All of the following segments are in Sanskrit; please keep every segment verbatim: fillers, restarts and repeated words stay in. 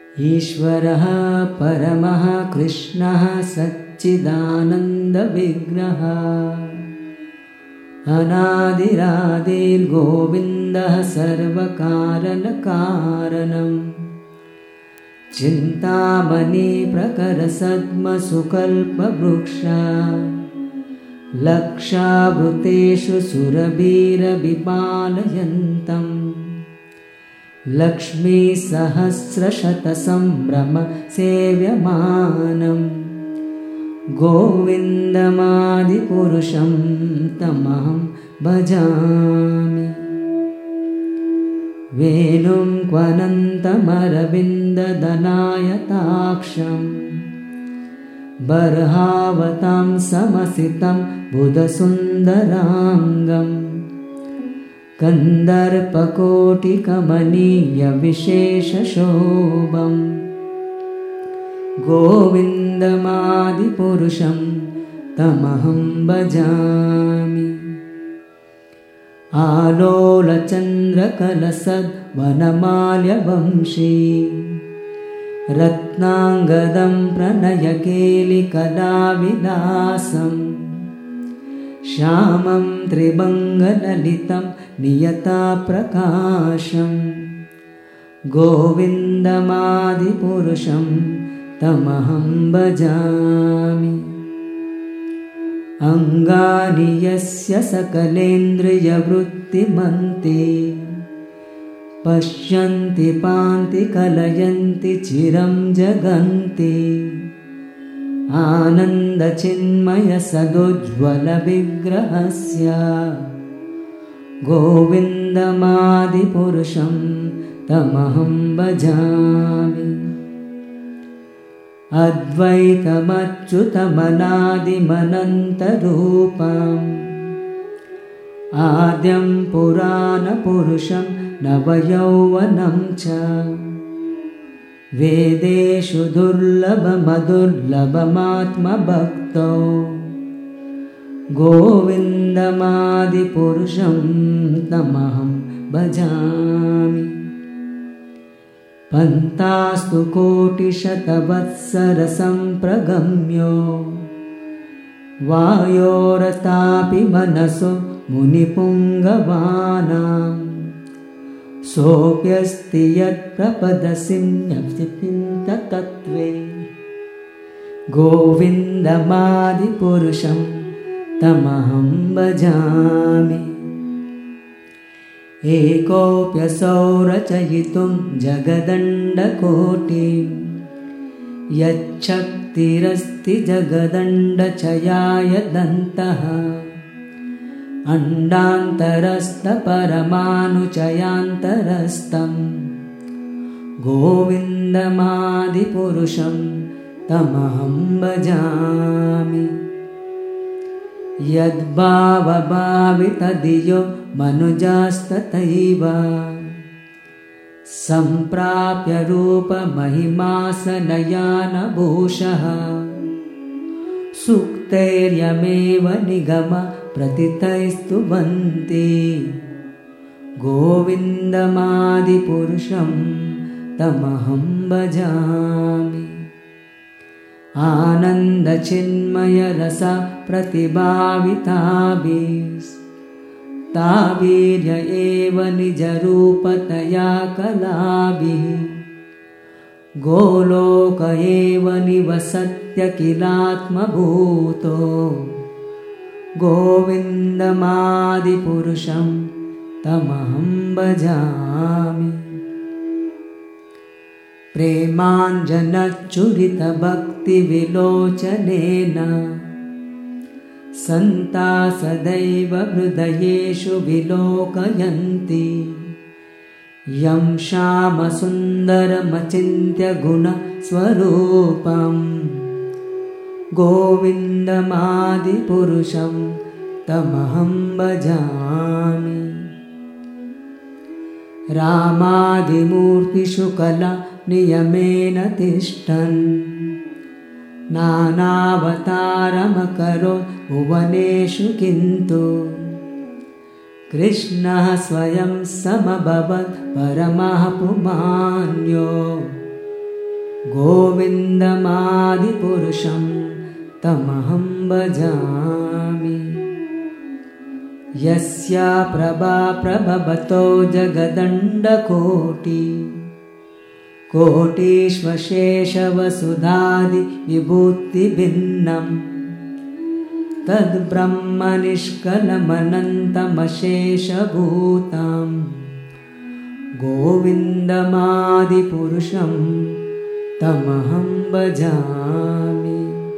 ईश्वरः परमः कृष्णः सच्चिदानन्दविग्रहः अनादिरादिर्गोविन्दः सर्वकारणकारणम् चिन्तामणि प्रकरसद्मसुकल्पवृक्षा लक्षावृतेषु सुरभिरविपालयन्तम् लक्ष्मीसहस्रशतसम्भ्रम सेव्यमानम् गोविन्दमादिपुरुषं तमहं भजामि। वेणुं क्वनन्तमरविन्ददनायताक्षं बर्हावतां समसितं बुधसुन्दराङ्गम् कन्दर्पकोटिकमनीयविशेषशोभम् गोविन्दमादिपुरुषं तमहं भजामि। आलोलचन्द्रकलसद्वनमाल्यवंशी रत्नाङ्गदं प्रणयकेलिकलाविलासम् श्यामं त्रिभङ्गललितं नियताप्रकाशम् गोविन्दमादिपुरुषं तमहं भजामि। अङ्गानि यस्य सकलेन्द्रियवृत्तिमन्ति पश्यन्ति पान्ति कलयन्ति चिरं जगन्ति आनन्दचिन्मयसदुज्ज्वलविग्रहस्य गोविन्दमादिपुरुषं तमहं भजामि। अद्वैतमच्युतमनादिमनन्तरूपम् आद्यं पुराणपुरुषं नवयौवनं च वेदेषु दुर्लभमदुर्लभमात्मभक्तो गोविन्दमादिपुरुषं तमहं भजामि। पन्तास्तु कोटिशतवत्सरसम्प्रगम्यो वायोरतापि मनसो मुनिपुङ्गवानाम् सोऽप्यस्ति यत्प्रपदसिंहसिंहतत्त्वे गोविन्दमादिपुरुषं तमहं भजामि। एकोऽप्यसौ रचयितुं जगदण्डकोटिं यच्छक्तिरस्ति जगदण्डचयाय दन्तः अण्डान्तरस्थपरमाणुचयान्तरस्थं गोविन्दमादिपुरुषं तमहं भजामि। यद्भावभावितधियो मनुजास्तथैव सम्प्राप्य रूपमहिमासनयानभूषः सूक्तैर्यमेव निगम प्रतितैस्तुवन्ति गोविन्दमादिपुरुषं तमहं भजामि। आनन्दचिन्मयरस प्रतिभाविताभिस्ताभिर्य एव निजरूपतया कलाभिः गोलोक एव निवसत्यखिलात्मभूतो गोविन्दमादिपुरुषं तमहं भजामि। प्रेमाञ्जनच्चुरितभक्तिविलोचनेन सन्ता सदैव हृदयेषु विलोकयन्ति यं श्यामसुन्दरमचिन्त्य गुणस्वरूपम् गोविन्दमादिपुरुषं तमहं भजामि। रामादिमूर्तिषु कला नियमेन तिष्ठन् नानावतारमकरोत् भुवनेषु किन्तु कृष्णः स्वयं समभवत् परमः पुमान्यो गोविन्दमादिपुरुषं तमहं भजामि। यस्या प्रभा प्रभवतो जगदण्डकोटि कोटिष्वशेषवसुधादिविभूतिभिन्नम् तद्ब्रह्मनिष्कलमनन्तमशेषभूतं गोविन्दमादिपुरुषं तमहं भजामि।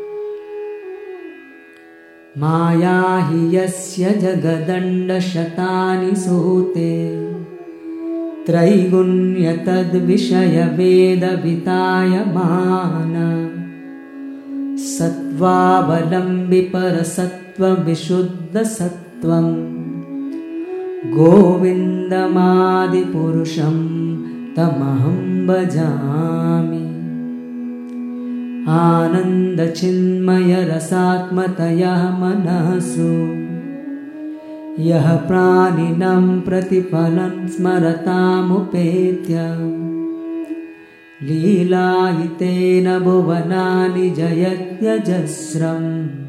माया हि यस्य जगदण्डशतानि सूते त्रैगुण्यतद्विषयवेदवितायमान सत्त्वावलम्बि परसत्त्वविशुद्धसत्त्वं गोविन्दमादिपुरुषं तमहं भजामि। आनन्दचिन्मयरसात्मतयः मनसु यः प्राणिनं प्रतिफलं स्मरतामुपेत्य लीलायितेन भुवनानि जयत्यजस्रं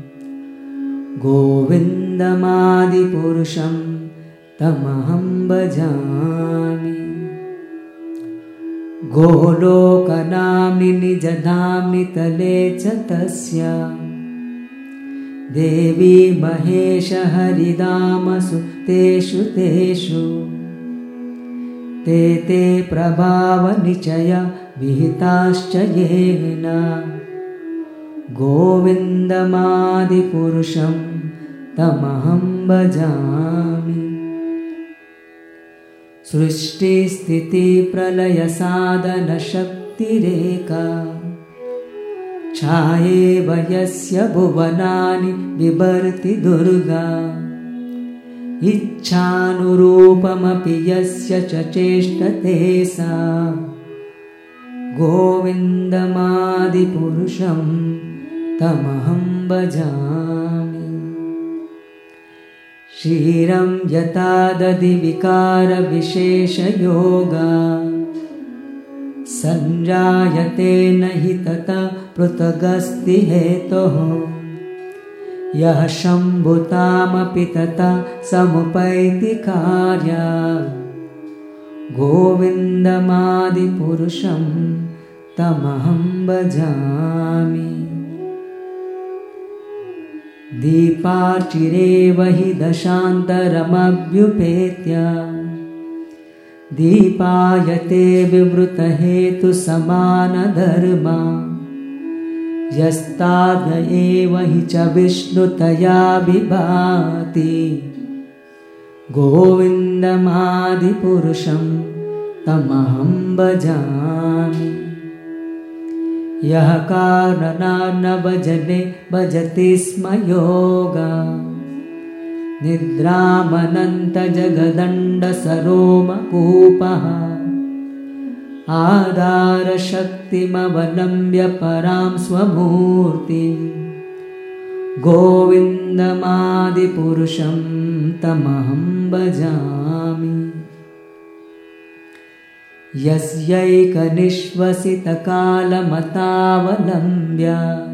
गोविन्दमादिपुरुषं तमहं भजामि। गोलोकनाम्नि निजधाम्नि तले च तस्य देवी महेशहरिधामसु तेषु तेषु ते ते प्रभावनिचया विहिताश्च येन गोविन्दमादिपुरुषं तमहं भजामि। सृष्टिस्थितिप्रलयसाधनशक्तिरेका छायेव यस्य भुवनानि बिभर्ति दुर्गा इच्छानुरूपमपि यस्य च चेष्टते सा गोविन्दमादिपुरुषं तमहं भजामि। क्षीरं यथा दधिविकारविशेषयोगा सञ्जायते न हि तथा पृथगस्ति हेतुः यः शम्भुतामपि तथा समुपैति कार्या गोविन्दमादिपुरुषं तमहं भजामि। दीपाचिरेव हि दशान्तरमभ्युपेत्य दीपायते विवृतहेतुसमानधर्मा यस्ताद्य एव हि च विष्णुतया विभाति गोविन्दमादिपुरुषं तमहं भजामि। यः कारणात् न भजने भजति स्म योगा निद्रामनन्तजगदण्डसरोमकूपः आधारशक्तिमवलम्ब्य परां स्वमूर्तिं गोविन्दमादिपुरुषं तमहं भजामि। यस्यैकनिश्वसितकालमतावलम्ब्य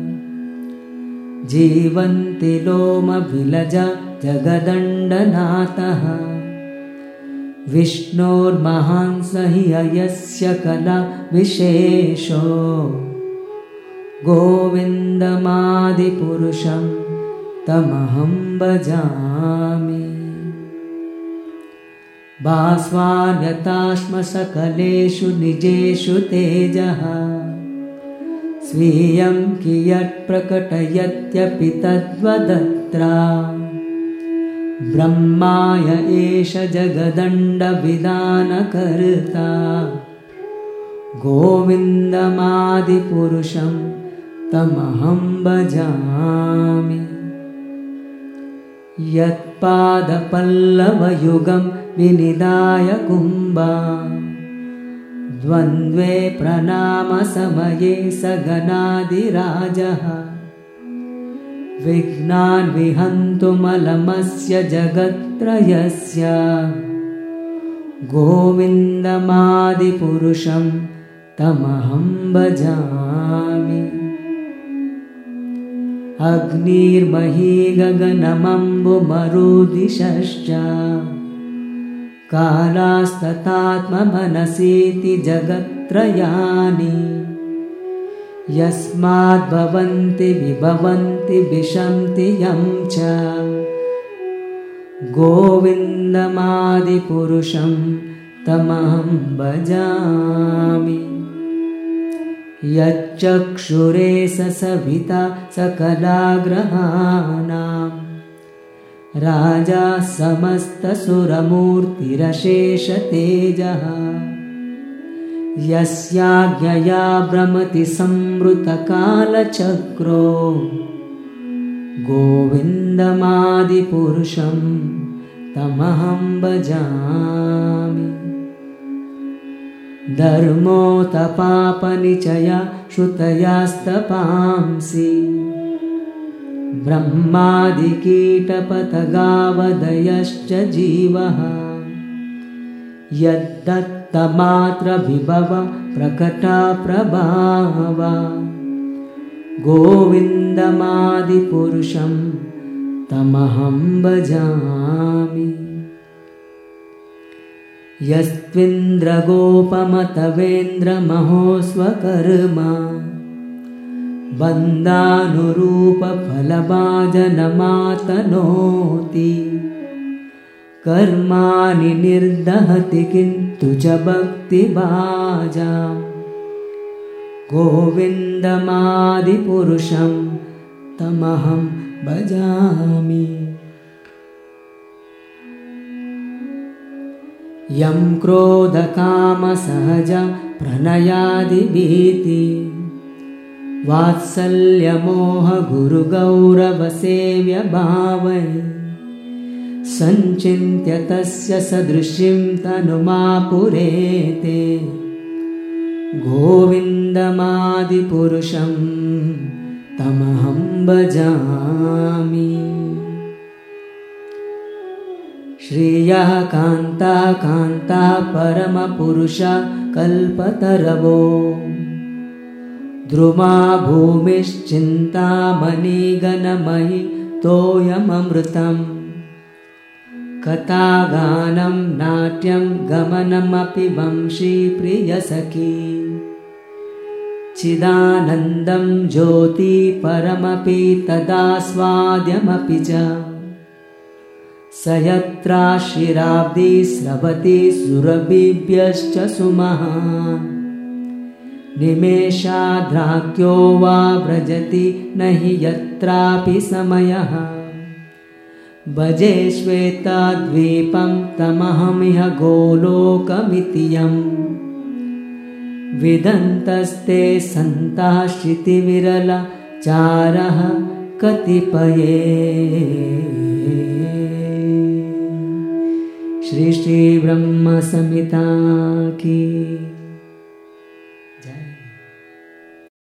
जीवन्ति लोमविलजा जगदण्डनाथः विष्णोर्महान् स हि अयस्य कला विशेषो गोविन्दमादिपुरुषं तमहं भजामि। भास्वान्यताश्म सकलेषु निजेषु तेजः स्वीयं कियत् प्रकटयत्यपि तद्वदत्रा ब्रह्माय एष जगदण्डविधानकर्ता गोविन्दमादिपुरुषं तमहं भजामि। यत्पादपल्लवयुगं विनिधाय कुम्भा द्वन्द्वे प्रणामसमये सगनादिराजः विघ्नान् विहन्तुमलमस्य जगत्त्रयस्य गोविन्दमादिपुरुषं तमहं भजामि। अग्निर्मही गगनमम्बुमरुदिशश्च कालास्तथात्ममनसीति जगत्त्रयानि यस्माद्भवन्ति विभवन्ति विशन्ति यं च गोविन्दमादिपुरुषं तमहं भजामि। यच्चक्षुरे सविता सकलाग्रहाणां राजा समस्तसुरमूर्तिरशेषतेजः यस्याज्ञया भ्रमति संवृतकालचक्रो गोविन्दमादिपुरुषं तमहं भजामि। धर्मोतपापनिचया श्रुतयास्तपांसि ब्रह्मादिकीटपतगावदयश्च जीवः यद्दत्तमात्रविभव प्रकटा प्रभावा गोविन्दमादिपुरुषं तमहं भजामि। यस्त्विन्द्रगोपमतवेन्द्रमहोस्वकर्मा बन्धानुरूपफलभाजनमातनोति कर्माणि निर्दहति किन्तु च भक्तिभाजां गोविन्दमादिपुरुषं तमहं भजामि। यं क्रोधकामसहज प्रणयादिभीति वात्सल्यमोहगुरुगौरवसेव्यभावै सञ्चिन्त्य तस्य सदृशीं तनुमापुरेते गोविन्दमादिपुरुषं तमहं भजामि। श्रियः कान्ता कान्ता परमपुरुष कल्पतरवो द्रुमा भूमिश्चिन्तामणिगणमयि तोयममृतम् कथागानं नाट्यं गमनमपि वंशी प्रियसखी चिदानन्दं ज्योति परमपि तदास्वाद्यमपि च स यत्राशिराब्धि स्रवति सुरभिभ्यश्च सुमहान् निमेषाद्राक्यो वा व्रजति न हि यत्रापि समयः भजे श्वेतद्वीपं तमहमिह गोलोकमिति यं विदन्तस्ते सन्ताः श्रुतिविरलचारः कतिपये। श्री श्री ब्रह्म संहिता की।